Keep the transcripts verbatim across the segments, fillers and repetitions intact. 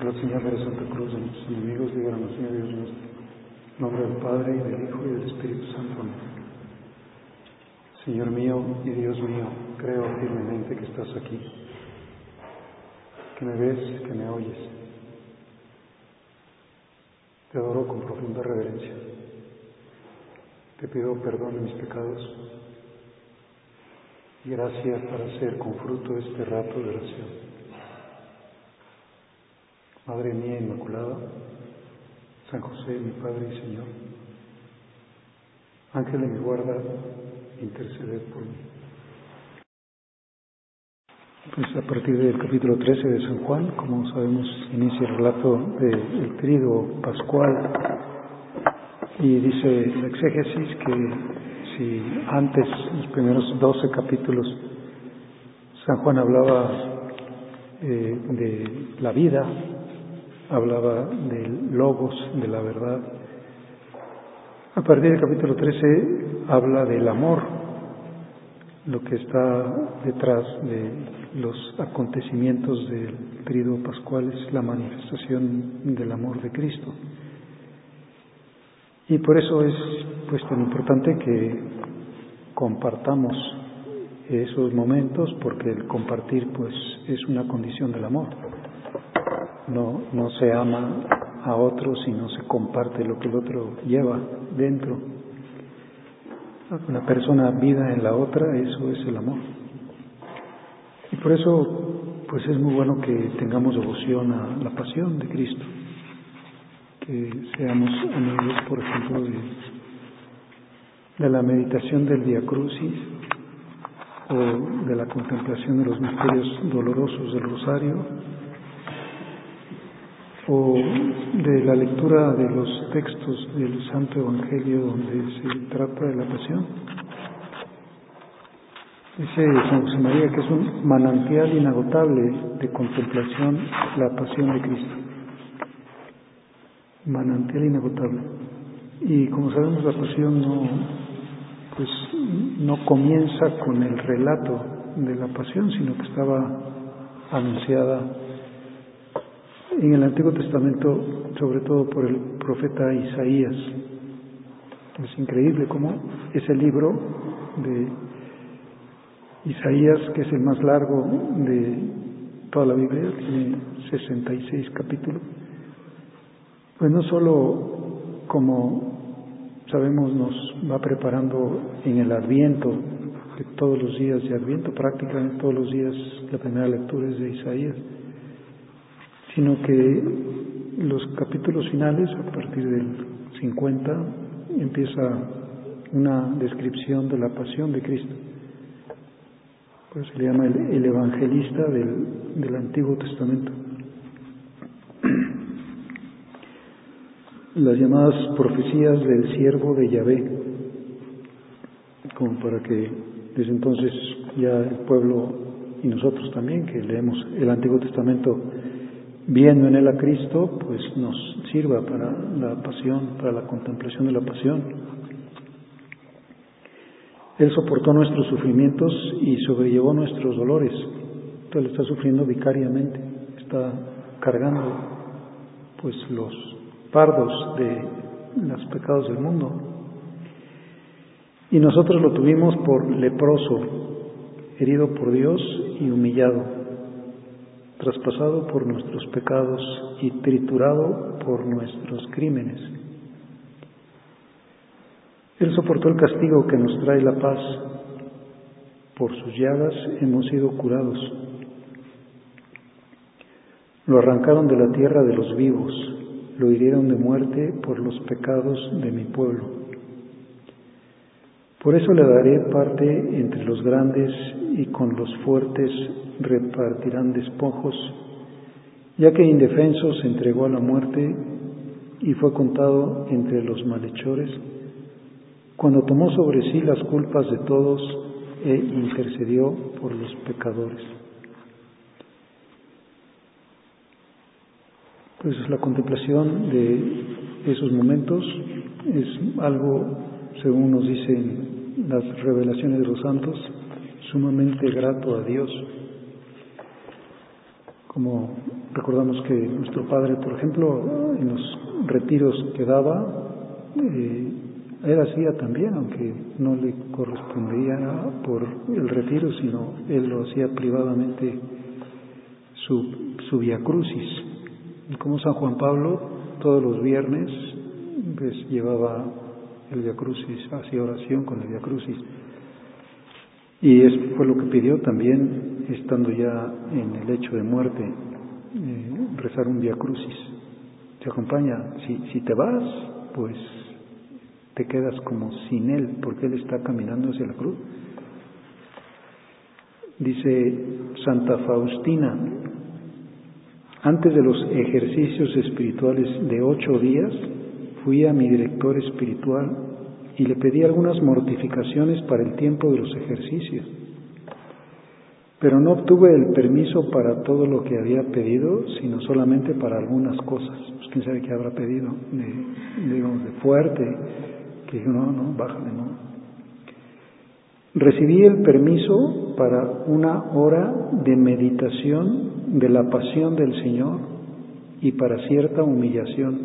la señal de la Santa Cruz de nuestros enemigos, líbranos, Señor Dios nuestro. En nombre del Padre, y del Hijo, y del Espíritu Santo. Amén. Señor mío y Dios mío, creo firmemente que estás aquí, que me ves, que me oyes. Te adoro con profunda reverencia. Te pido perdón de mis pecados y gracias para hacer con fruto este rato de oración. Madre mía Inmaculada, San José, mi Padre y Señor, Ángel de mi guarda, interceded por mí. Pues a partir del capítulo trece de San Juan, como sabemos, inicia el relato del tríduo pascual y dice la exégesis que si antes, los primeros doce capítulos, San Juan hablaba eh, de la vida, hablaba del logos, de la verdad. A partir del capítulo trece habla del amor, lo que está detrás de los acontecimientos del tríduo pascual es la manifestación del amor de Cristo. Y por eso es pues tan importante que compartamos esos momentos, porque el compartir pues es una condición del amor. No, no se ama a otro si no se comparte lo que el otro lleva dentro. Una persona viva en la otra, eso es el amor. Y por eso pues es muy bueno que tengamos devoción a la pasión de Cristo, que seamos amigos, por ejemplo, de, de la meditación del Vía Crucis o de la contemplación de los misterios dolorosos del Rosario, o de la lectura de los textos del Santo Evangelio donde se trata de la pasión. Dice San José María que es un manantial inagotable de contemplación la pasión de Cristo. Manantial inagotable. Y como sabemos, la pasión no, pues, no comienza con el relato de la pasión, sino que estaba anunciada en el Antiguo Testamento, sobre todo por el profeta Isaías. Es increíble cómo ese libro de Isaías, que es el más largo de toda la Biblia, tiene sesenta y seis capítulos, pues no solo, como sabemos, nos va preparando en el Adviento, de todos los días de Adviento, prácticamente todos los días la primera lectura es de Isaías, sino que los capítulos finales, a partir del cincuenta, empieza una descripción de la pasión de Cristo. Pues se le llama el, el evangelista del, del Antiguo Testamento. Las llamadas profecías del siervo de Yahvé, como para que desde entonces ya el pueblo y nosotros también, que leemos el Antiguo Testamento, viendo en él a Cristo, pues nos sirva para la pasión, para la contemplación de la pasión. Él soportó nuestros sufrimientos y sobrellevó nuestros dolores. Entonces él está sufriendo vicariamente, está cargando pues los fardos de los pecados del mundo. Y nosotros lo tuvimos por leproso, herido por Dios y humillado, traspasado por nuestros pecados y triturado por nuestros crímenes. Él soportó el castigo que nos trae la paz. Por sus llagas hemos sido curados. Lo arrancaron de la tierra de los vivos, lo hirieron de muerte por los pecados de mi pueblo. Por eso le daré parte entre los grandes y con los fuertes repartirán despojos, ya que indefenso se entregó a la muerte y fue contado entre los malhechores, cuando tomó sobre sí las culpas de todos e intercedió por los pecadores. Pues la contemplación de esos momentos es algo, según nos dicen las revelaciones de los santos, sumamente grato a Dios. Como recordamos que nuestro padre, por ejemplo, en los retiros que daba, eh, él hacía también, aunque no le correspondía por el retiro, sino él lo hacía privadamente, su, su Vía Crucis. Y como San Juan Pablo, todos los viernes pues, llevaba el Vía Crucis, hacía oración con el Vía Crucis. Y eso fue lo que pidió también, estando ya en el lecho de muerte, eh, rezar un Vía Crucis. Te acompaña. Si, si te vas, pues te quedas como sin él, porque él está caminando hacia la cruz. Dice Santa Faustina: antes de los ejercicios espirituales de ocho días, fui a mi director espiritual y le pedí algunas mortificaciones para el tiempo de los ejercicios. Pero no obtuve el permiso para todo lo que había pedido, sino solamente para algunas cosas. Pues quién sabe qué habrá pedido, de, digamos, de fuerte, que dijo, no, no, bájale, no. Recibí el permiso para una hora de meditación de la pasión del Señor y para cierta humillación.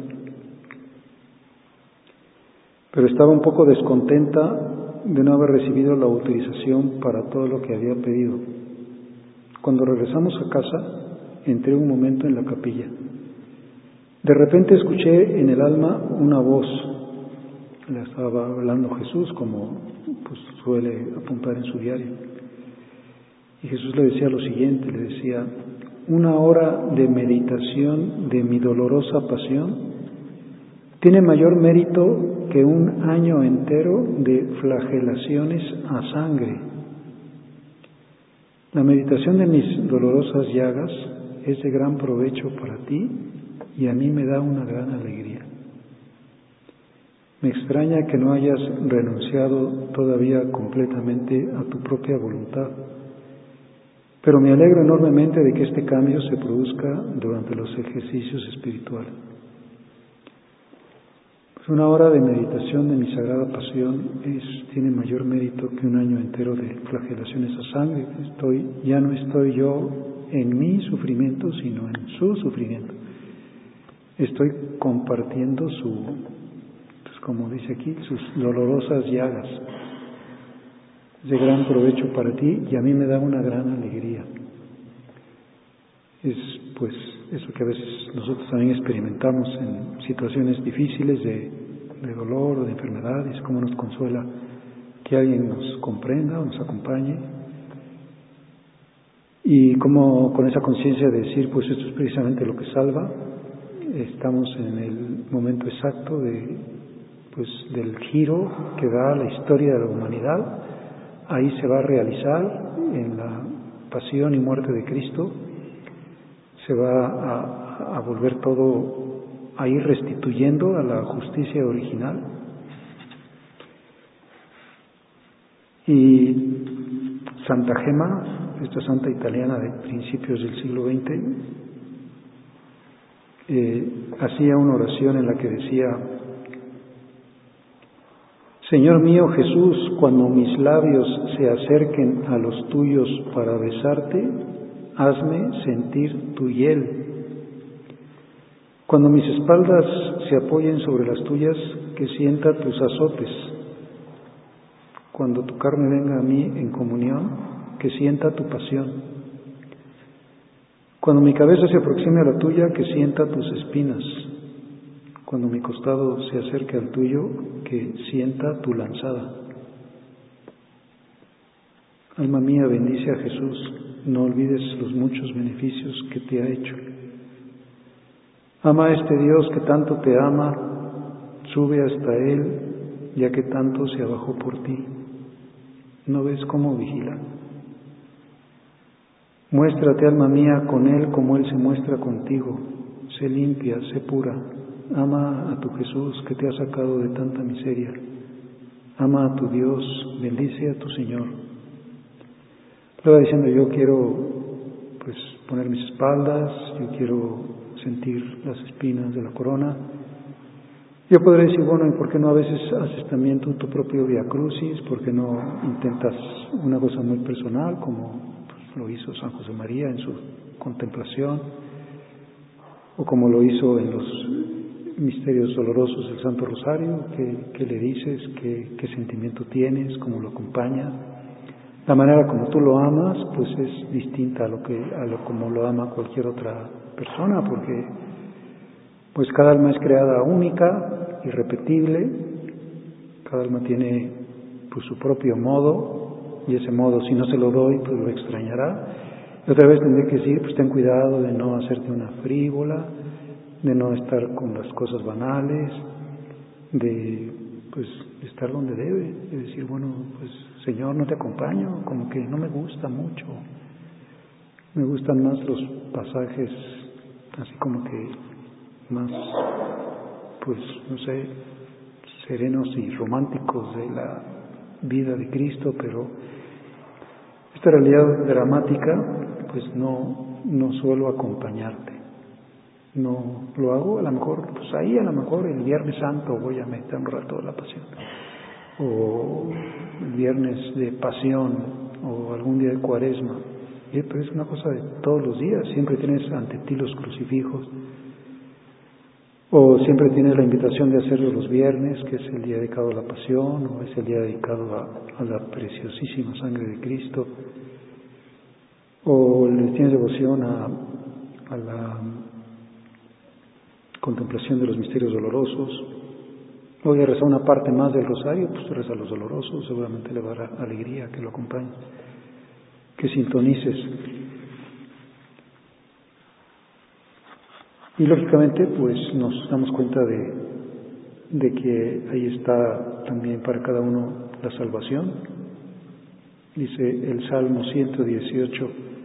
Pero estaba un poco descontenta de no haber recibido la autorización para todo lo que había pedido. Cuando regresamos a casa, entré un momento en la capilla. De repente escuché en el alma una voz. Le estaba hablando Jesús, como pues, suele apuntar en su diario. Y Jesús le decía lo siguiente, le decía: una hora de meditación de mi dolorosa pasión tiene mayor mérito que un año entero de flagelaciones a sangre. La meditación de mis dolorosas llagas es de gran provecho para ti y a mí me da una gran alegría. Me extraña que no hayas renunciado todavía completamente a tu propia voluntad, pero me alegro enormemente de que este cambio se produzca durante los ejercicios espirituales. Pues una hora de meditación de mi sagrada pasión es, tiene mayor mérito que un año entero de flagelaciones a sangre. Estoy, ya no estoy yo en mi sufrimiento, sino en su sufrimiento. Estoy compartiendo su, pues como dice aquí, sus dolorosas llagas. Es de gran provecho para ti y a mí me da una gran alegría. Es pues eso que a veces nosotros también experimentamos en situaciones difíciles de, de dolor o de enfermedad, y es como nos consuela que alguien nos comprenda o nos acompañe. Y como con esa conciencia de decir, pues esto es precisamente lo que salva, estamos en el momento exacto de, pues, del giro que da la historia de la humanidad. Ahí se va a realizar, en la pasión y muerte de Cristo, se va a, a volver todo a ir restituyendo a la justicia original. Y Santa Gema, esta santa italiana de principios del siglo veinte, eh, hacía una oración en la que decía: Señor mío Jesús, cuando mis labios se acerquen a los tuyos para besarte, hazme sentir tu hiel. Cuando mis espaldas se apoyen sobre las tuyas, que sienta tus azotes. Cuando tu carne venga a mí en comunión, que sienta tu pasión. Cuando mi cabeza se aproxime a la tuya, que sienta tus espinas. Cuando mi costado se acerque al tuyo, que sienta tu lanzada. Alma mía, bendice a Jesús, no olvides los muchos beneficios que te ha hecho. Ama a este Dios que tanto te ama, sube hasta Él, ya que tanto se abajó por ti. ¿No ves cómo vigila? Muéstrate, alma mía, con Él como Él se muestra contigo. Sé limpia, sé pura. Ama a tu Jesús que te ha sacado de tanta miseria. Ama a tu Dios, bendice a tu Señor. Le va diciendo: yo quiero pues poner mis espaldas, yo quiero sentir las espinas de la corona. Yo podré decir, bueno, ¿y por qué no a veces haces también tú tu propio Vía Crucis? ¿Por qué no intentas una cosa muy personal como pues, lo hizo San José María en su contemplación? o como lo hizo en los misterios dolorosos del Santo Rosario, ¿qué, qué le dices? ¿Qué, qué sentimiento tienes? ¿Cómo lo acompañas? La manera como tú lo amas, pues es distinta a lo que a lo como lo ama cualquier otra persona, porque pues cada alma es creada única, irrepetible, cada alma tiene pues su propio modo, y ese modo si no se lo doy, pues lo extrañará. Y otra vez tendré que decir, pues ten cuidado de no hacerte una frívola, de no estar con las cosas banales, de pues estar donde debe, de decir, bueno, pues Señor, no te acompaño, como que no me gusta mucho, me gustan más los pasajes así como que más, pues no sé, serenos y románticos de la vida de Cristo, pero esta realidad dramática, pues no, no suelo acompañarte. No lo hago, a lo mejor, pues ahí a lo mejor el Viernes Santo voy a meter un rato de la pasión, o el Viernes de Pasión, o algún día de Cuaresma, ¿eh? Pero es una cosa de todos los días, siempre tienes ante ti los crucifijos, o siempre tienes la invitación de hacerlo los viernes, que es el día dedicado a la Pasión, o es el día dedicado a, a la preciosísima sangre de Cristo, o le tienes devoción a, a la contemplación de los misterios dolorosos. Voy a rezar una parte más del rosario, pues tú rezas los dolorosos, seguramente le va a dar alegría que lo acompañes, que sintonices. Y lógicamente pues nos damos cuenta de, de que ahí está también para cada uno la salvación. Dice el Salmo ciento dieciocho,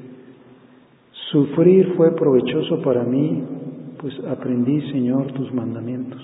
sufrir fue provechoso para mí, pues aprendí, Señor, tus mandamientos.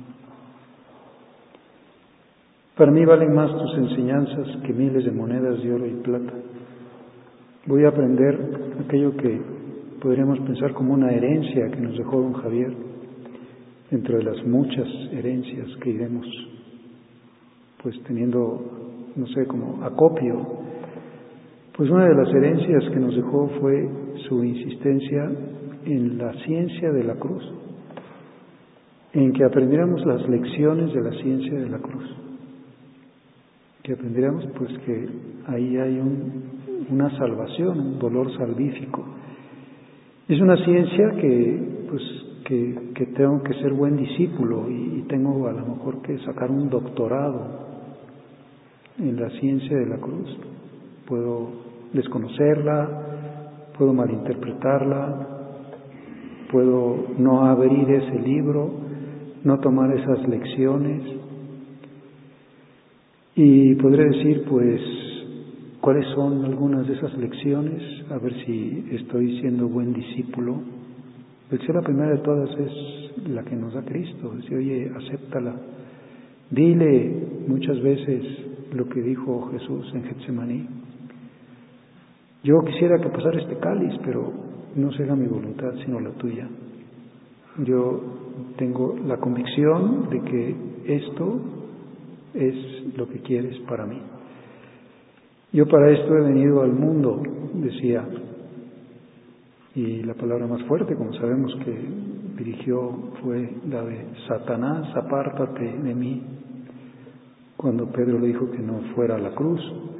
Para mí valen más tus enseñanzas que miles de monedas de oro y plata. Voy a aprender aquello que podríamos pensar como una herencia que nos dejó don Javier, dentro de las muchas herencias que iremos pues teniendo, no sé, como acopio. Pues una de las herencias que nos dejó fue su insistencia en la ciencia de la cruz, en que aprendiéramos las lecciones de la ciencia de la cruz, que aprendiéramos pues que ahí hay un, una salvación, un dolor salvífico. Es una ciencia que pues que, que tengo que ser buen discípulo y, y tengo a lo mejor que sacar un doctorado en la ciencia de la cruz. Puedo desconocerla, puedo malinterpretarla, puedo no abrir ese libro, no tomar esas lecciones, y podré decir pues cuáles son algunas de esas lecciones, a ver si estoy siendo buen discípulo. El ser la primera de todas es la que nos da Cristo, dice, oye, acéptala, dile muchas veces lo que dijo Jesús en Getsemaní: yo quisiera que pasara este cáliz, pero no se haga mi voluntad sino la tuya. Yo tengo la convicción de que esto es lo que quieres para mí. Yo para esto he venido al mundo, decía, y la palabra más fuerte, como sabemos que dirigió, fue la de Satanás, apártate de mí, cuando Pedro le dijo que no fuera a la cruz.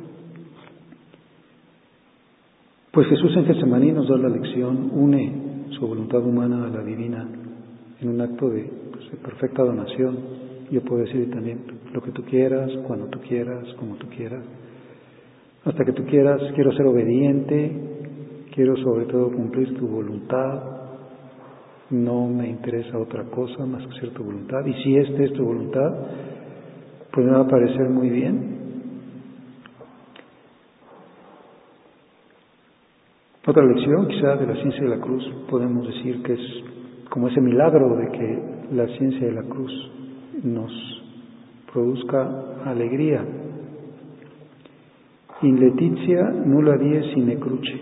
Pues Jesús en Getsemaní nos da la lección, une su voluntad humana a la divina en un acto de, pues, de perfecta donación. Yo puedo decir también lo que tú quieras, cuando tú quieras, como tú quieras, hasta que tú quieras. Quiero ser obediente, quiero sobre todo cumplir tu voluntad, no me interesa otra cosa más que ser tu voluntad, y si esta es tu voluntad, pues me va a parecer muy bien. Otra lección quizá de la ciencia de la cruz, podemos decir que es como ese milagro de que la ciencia de la cruz nos produzca alegría. In laetitia nulla die sine cruce.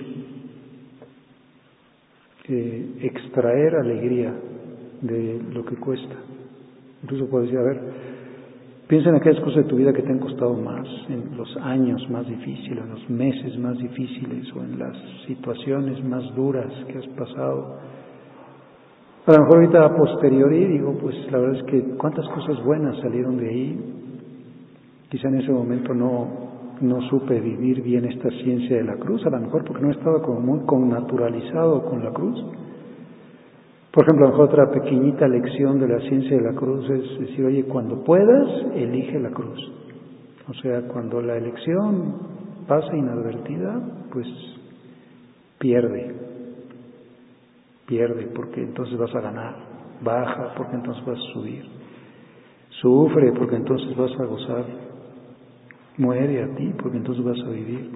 Eh, extraer alegría de lo que cuesta. Incluso puedo decir, a ver, piensa en aquellas cosas de tu vida que te han costado más, en los años más difíciles, en los meses más difíciles, o en las situaciones más duras que has pasado. A lo mejor ahorita a posteriori digo, pues la verdad es que cuántas cosas buenas salieron de ahí. Quizá en ese momento no, no supe vivir bien esta ciencia de la cruz, a lo mejor porque no estaba como muy connaturalizado con la cruz. Por ejemplo, a lo mejor otra pequeñita lección de la ciencia de la cruz es decir, oye, cuando puedas, elige la cruz. O sea, cuando la elección pasa inadvertida, pues pierde, pierde, porque entonces vas a ganar, baja, porque entonces vas a subir, sufre, porque entonces vas a gozar, muere a ti, porque entonces vas a vivir.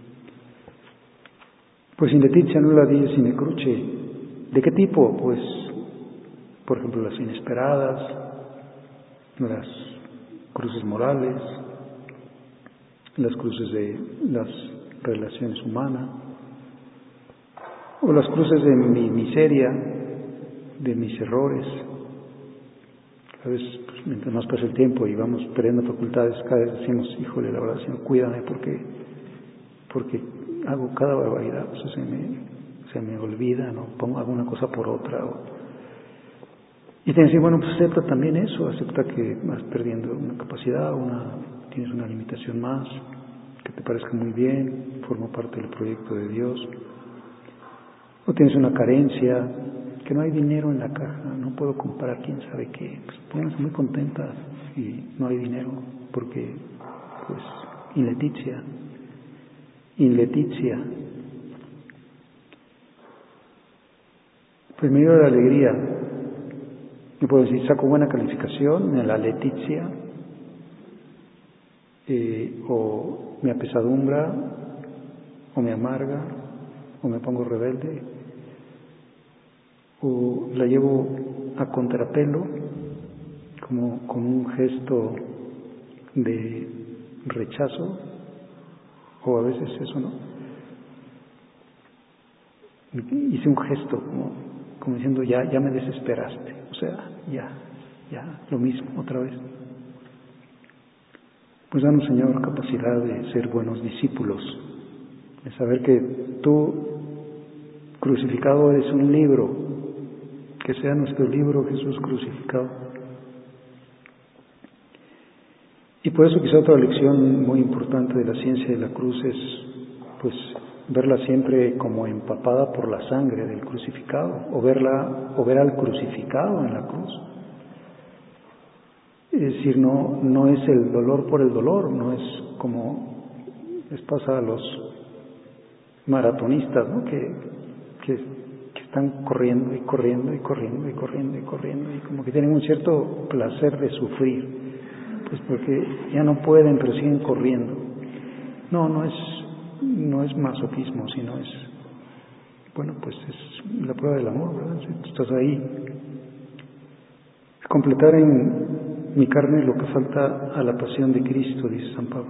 Pues in letizia nulla dies sine cruce. ¿De qué tipo? Pues, por ejemplo, las inesperadas, las cruces morales, las cruces de las relaciones humanas, o las cruces de mi miseria, de mis errores. A veces, pues, mientras más pasa el tiempo y vamos perdiendo facultades, cada vez decimos, híjole, la verdad, Señor, cuídame porque, porque hago cada barbaridad, o sea, se me, se me olvida, ¿no? Pongo alguna cosa por otra. O... Y te decir, bueno, pues acepta también eso, acepta que vas perdiendo una capacidad, una, tienes una limitación más, que te parezca muy bien, forma parte del proyecto de Dios. O tienes una carencia, que no hay dinero en la caja, no puedo comprar quién sabe qué. Pues pónganse muy contentas y no hay dinero, porque, pues, in letizia, in letizia. Pues me dio la alegría. Yo puedo decir, saco buena calificación en la letizia, eh, o me apesadumbra, o me amarga, o me pongo rebelde, o la llevo a contrapelo, como con un gesto de rechazo, o a veces eso, ¿no? Hice un gesto como, como diciendo, ya, ya me desesperaste, o sea, ya, ya, lo mismo, otra vez. Pues danos, Señor, capacidad de ser buenos discípulos, de saber que tú, crucificado, eres un libro, que sea nuestro libro Jesús crucificado. Y por eso quizá otra lección muy importante de la ciencia de la cruz es, pues, verla siempre como empapada por la sangre del crucificado, o verla, o ver al crucificado en la cruz. Es decir, no, no es el dolor por el dolor, no es como les pasa a los maratonistas, ¿no? que, que, que están corriendo y corriendo y corriendo y corriendo y corriendo y como que tienen un cierto placer de sufrir, pues porque ya no pueden, pero siguen corriendo. No, no es, no es masoquismo, sino es, bueno, pues es la prueba del amor, ¿verdad? Si tú estás ahí, completar en mi carne lo que falta a la pasión de Cristo, dice San Pablo.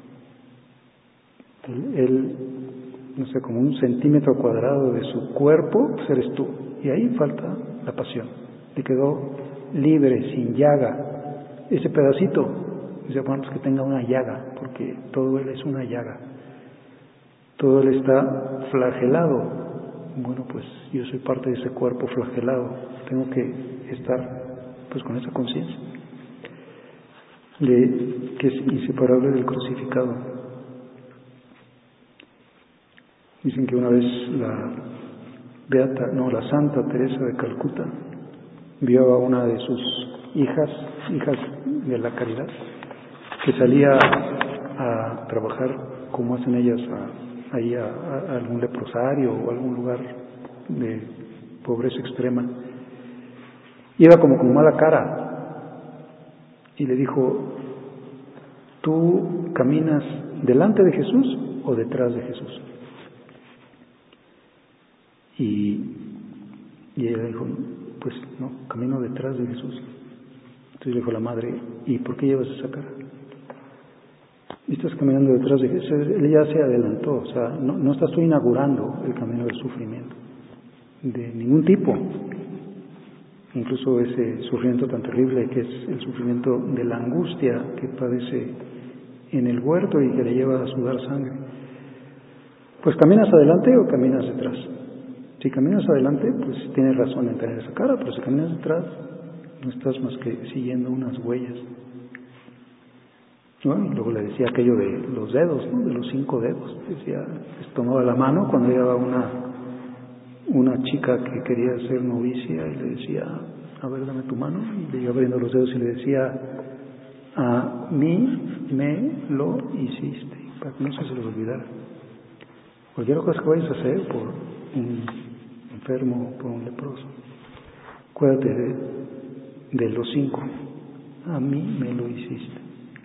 Él, él, no sé, como un centímetro cuadrado de su cuerpo, pues eres tú. Y ahí falta la pasión. Le quedó libre, sin llaga. Ese pedacito, dice, bueno, pues que tenga una llaga, porque todo él es una llaga. Todo él está flagelado. Bueno, pues yo soy parte de ese cuerpo flagelado. Tengo que estar, pues, con esa conciencia de que es inseparable del crucificado. Dicen que una vez la beata, no, la Santa Teresa de Calcuta vio a una de sus hijas, hijas de la caridad, que salía a trabajar como hacen ellas a, ahí a, a algún leprosario o algún lugar de pobreza extrema. Iba como con mala cara y le dijo, ¿tú caminas delante de Jesús o detrás de Jesús? Y, y ella dijo, pues no, camino detrás de Jesús. Entonces le dijo la madre, ¿y por qué llevas esa cara? Y estás caminando detrás de Jesús. Él ya se adelantó, o sea, no, no estás tú inaugurando el camino del sufrimiento, de ningún tipo. Incluso ese sufrimiento tan terrible que es el sufrimiento de la angustia que padece en el huerto y que le lleva a sudar sangre. Pues, ¿caminas adelante o caminas detrás? Si caminas adelante, pues tienes razón en tener esa cara, pero si caminas detrás, no estás más que siguiendo unas huellas. Bueno, y luego le decía aquello de los dedos, ¿no? De los cinco dedos. Decía, les tomaba la mano cuando llegaba una, una chica que quería ser novicia y le decía, a ver, dame tu mano, y le iba abriendo los dedos y le decía, a mí me lo hiciste, para que no se les olvidara. Cualquier cosa que vayas a hacer por un enfermo, por un leproso, acuérdate de, de los cinco, a mí me lo hiciste.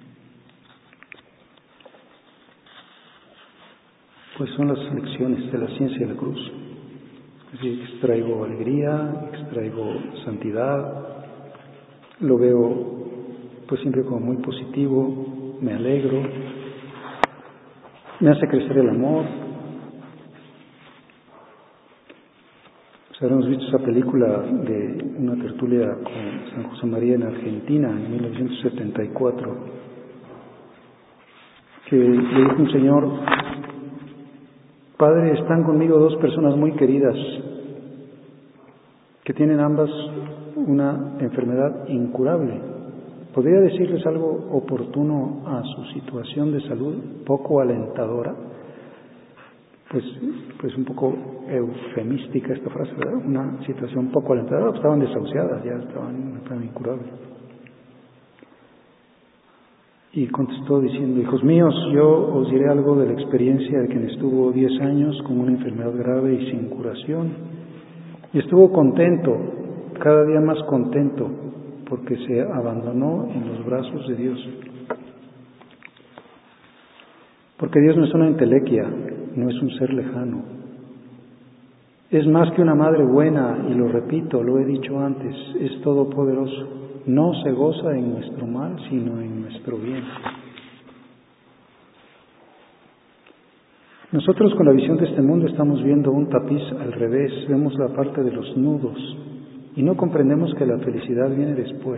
Pues son las lecciones de la ciencia de la cruz. Así que extraigo alegría, extraigo santidad, lo veo pues siempre como muy positivo, me alegro, me hace crecer el amor. Pues habremos visto esa película de una tertulia con San José María en Argentina en mil novecientos setenta y cuatro, que le dijo un señor: Padre, están conmigo dos personas muy queridas que tienen ambas una enfermedad incurable. ¿Podría decirles algo oportuno a su situación de salud, poco alentadora? Pues, pues un poco eufemística esta frase, ¿verdad? Una situación poco alentadora, estaban desahuciadas, ya estaban en una enfermedad incurable. Y contestó diciendo: hijos míos, yo os diré algo de la experiencia de quien estuvo diez años con una enfermedad grave y sin curación. Y estuvo contento, cada día más contento, porque se abandonó en los brazos de Dios. Porque Dios no es una entelequia, no es un ser lejano. Es más que una madre buena, y lo repito, lo he dicho antes, es todopoderoso. No se goza en nuestro mal, sino en nuestro bien. Nosotros con la visión de este mundo estamos viendo un tapiz al revés, vemos la parte de los nudos y no comprendemos que la felicidad viene después.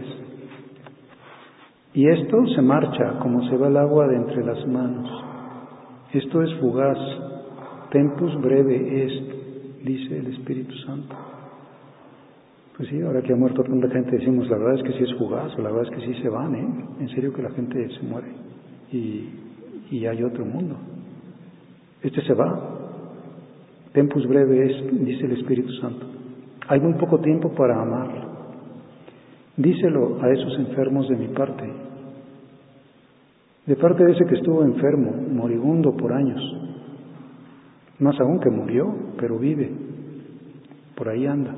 Y esto se marcha como se va el agua de entre las manos. Esto es fugaz, tempus breve est, dice el Espíritu Santo. Pues sí, ahora que ha muerto tanta gente decimos, la verdad es que sí es fugaz, o la verdad es que sí se van, ¿eh? En serio que la gente se muere y, y hay otro mundo. Este se va. Tempus breve est, dice el Espíritu Santo. Hay muy poco tiempo para amar. Díselo a esos enfermos de mi parte. De parte de ese que estuvo enfermo, moribundo por años. Más aún que murió, pero vive. Por ahí anda.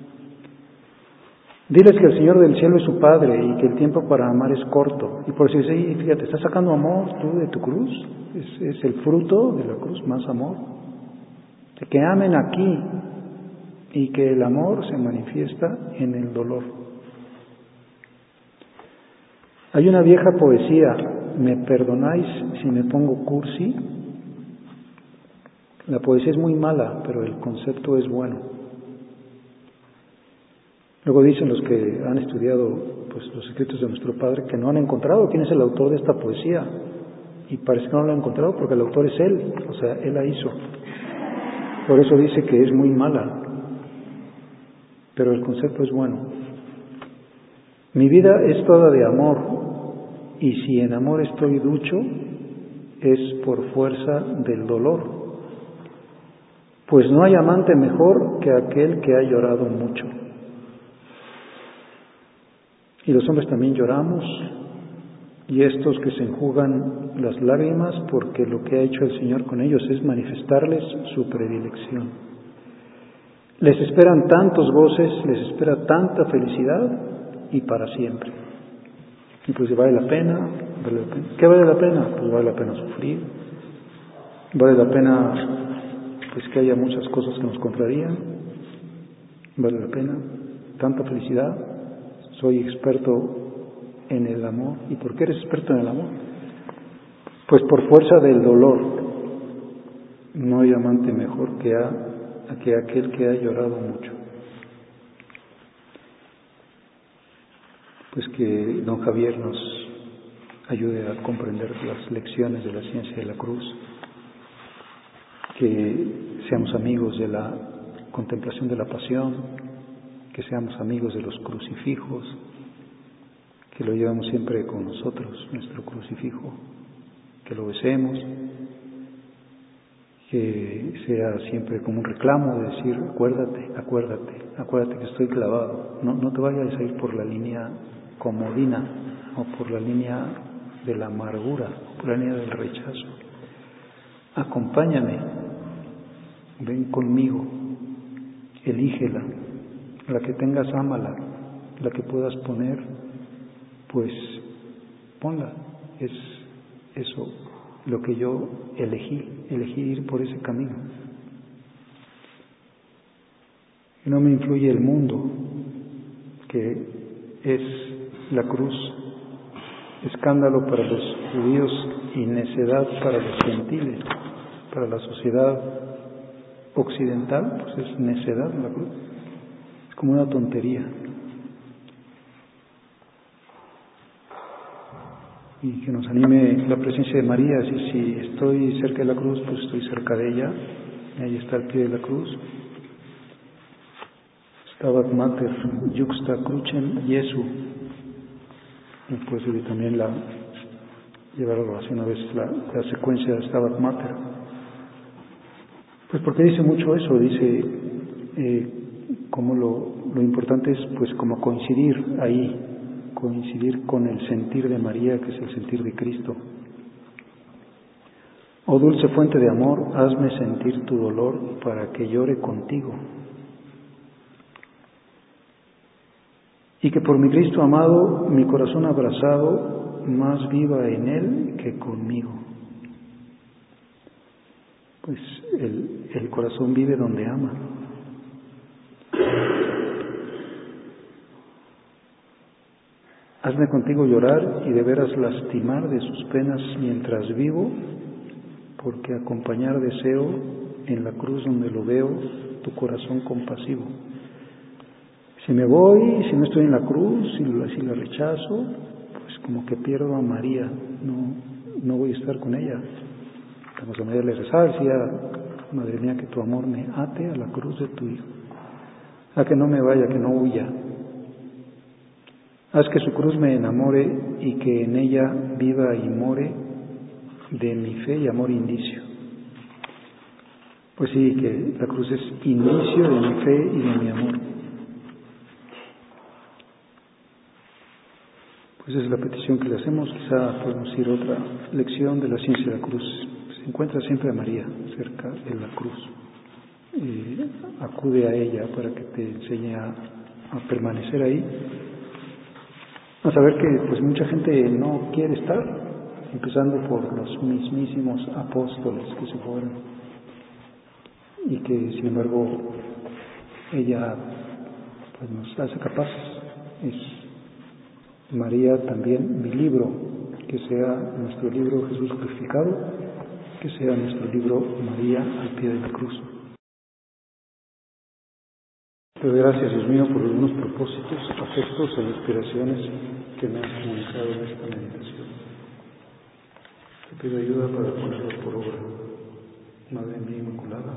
Diles que el Señor del cielo es su Padre y que el tiempo para amar es corto. Y por si dice, fíjate, ¿estás sacando amor tú de tu cruz? Es, es el fruto de la cruz, más amor. De que amen aquí y que el amor se manifiesta en el dolor. Hay una vieja poesía, ¿me perdonáis si me pongo cursi? La poesía es muy mala, pero el concepto es bueno. Luego dicen los que han estudiado pues, los escritos de nuestro Padre que no han encontrado quién es el autor de esta poesía. Y parece que no lo han encontrado porque el autor es él, o sea, él la hizo. Por eso dice que es muy mala, pero el concepto es bueno. Mi vida es toda de amor, y si en amor estoy ducho, es por fuerza del dolor. Pues no hay amante mejor que aquel que ha llorado mucho. Y los hombres también lloramos, y estos que se enjugan las lágrimas, porque lo que ha hecho el Señor con ellos es manifestarles su predilección. Les esperan tantos goces, les espera tanta felicidad, y para siempre. Y pues vale la pena, vale la pena. ¿Qué vale la pena? Pues vale la pena sufrir, vale la pena pues que haya muchas cosas que nos contrarían, vale la pena tanta felicidad. Soy experto en el amor. ¿Y por qué eres experto en el amor? Pues por fuerza del dolor. No hay amante mejor que, a, que aquel que ha llorado mucho. Pues que don Javier nos ayude a comprender las lecciones de la ciencia de la cruz, que seamos amigos de la contemplación de la pasión, que seamos amigos de los crucifijos, que lo llevemos siempre con nosotros, nuestro crucifijo, que lo besemos, que sea siempre como un reclamo de decir, acuérdate, acuérdate, acuérdate que estoy clavado. No, no te vayas a ir por la línea comodina o por la línea de la amargura, o por la línea del rechazo. Acompáñame, ven conmigo, elígela, la que tengas ámala, la que puedas poner, pues ponla. Es eso lo que yo elegí, elegí ir por ese camino. Y no me influye el mundo, que es la cruz, escándalo para los judíos y necedad para los gentiles. Para la sociedad occidental, pues es necedad la cruz, es como una tontería. Y que nos anime la presencia de María. Si, si estoy cerca de la cruz, pues estoy cerca de ella. Ahí está al pie de la cruz. Stabat Mater, Juxta Crucem Jesu. Y pues y también la llevar a la oración a veces la, la secuencia de Stabat Mater. Pues porque dice mucho eso, dice eh, como lo, lo importante es pues como coincidir ahí, coincidir con el sentir de María, que es el sentir de Cristo. Oh dulce fuente de amor, hazme sentir tu dolor para que llore contigo. Y que por mi Cristo amado, mi corazón abrazado, más viva en Él que conmigo. Pues el, el corazón vive donde ama. Hazme contigo llorar y de veras lastimar de sus penas mientras vivo, porque acompañar deseo en la cruz donde lo veo tu corazón compasivo. Si me voy, si no estoy en la cruz, si la, si la rechazo, pues como que pierdo a María, no, no voy a estar con ella. Vamos a María le rezar, decía, Madre mía, que tu amor me ate a la cruz de tu Hijo, a que no me vaya, que no huya. Haz que su cruz me enamore y que en ella viva y more de mi fe y amor indicio. Pues sí, que la cruz es indicio de mi fe y de mi amor. Pues esa es la petición que le hacemos. Quizá podemos ir a otra lección de la ciencia de la cruz. Se encuentra siempre a María cerca de la cruz. Eh, acude a ella para que te enseñe a, a permanecer ahí. A saber que pues mucha gente no quiere estar, empezando por los mismísimos apóstoles que se fueron, y que sin embargo ella pues nos hace capaces. Es María también mi libro, que sea nuestro libro Jesús crucificado, que sea nuestro libro María al pie de la cruz. Te doy gracias, Dios mío, por algunos propósitos, afectos e inspiraciones que me has comunicado en esta meditación. Te pido ayuda para ponerlos por obra. Madre mía Inmaculada,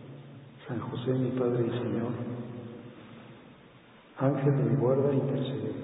San José, mi Padre y Señor, Ángel de mi guarda, intercede.